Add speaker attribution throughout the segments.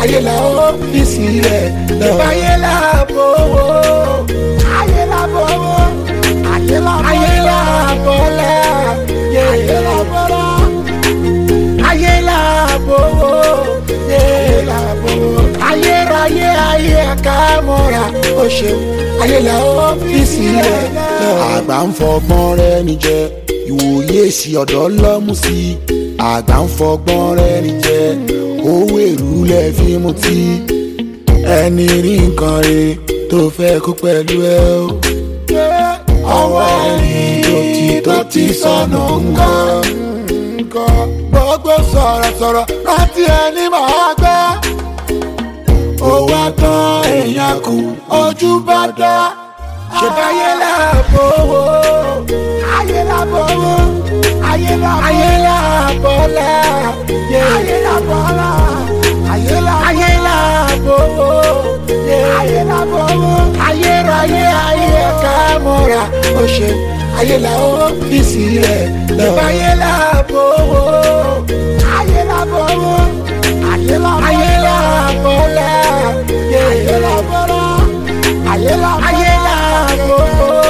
Speaker 1: ayé la ó fi sílẹ̀ lọ. Ayé la bọ̀wọ̀, ayé la bọ̀wọ̀, ayé la bọ̀lá, ayé la bọ̀lá, ayé la bọ̀lá, ayé la bọ̀wọ̀, ayé la bọ̀wọ̀, ayé ráyé ayé àkàmọ́ra ó ṣeun ayé la ó fi sílẹ̀ lọ. Àgbà ń fọgbọ́n rẹ̀ níjẹ ìwòye sí ọ̀dọ́ lọ́mú sí àgbà ń fọgbọ́n rẹ̀ níjẹ owó èrú lẹ̀ fi mutí ẹni rí nǹkan rẹ̀ tó fẹ́ kó pẹ̀lú ẹ o. Ọwọ́ ẹni tó ti sọnù nǹkan gbogbo sọ̀rọ̀sọ̀rọ̀ láti ẹni máa gbọ́. Ó wá tán èèyàn kù ojú bá dá. Ṣèbáyé la bọ̀wọ̀, ayé la bọ̀wọ̀, ayé la bọ̀lá, ayé la bọ̀lá, ayé la bọ̀lá, ayé la bọ̀wọ̀, ayé la bọ̀wọ̀, ayé ráyé ayé àkàmọ́ra ó ṣe ayé la ó fi sílẹ̀ lọ. Ayé la bọ̀wọ̀, ayé la bọ̀wọ̀, ayé la bọ̀lá, ayé la bọ̀lá, ayé la bọ̀lá, ayé la bọ̀wọ̀,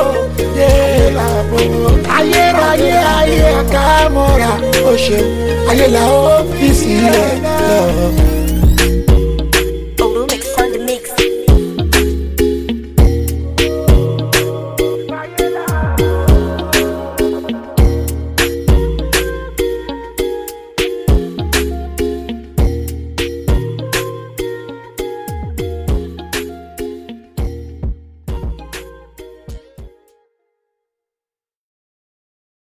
Speaker 1: ayé ráyé ayé àkàmọ́ra ó ṣe ayé la ó fi sílẹ̀ lọ.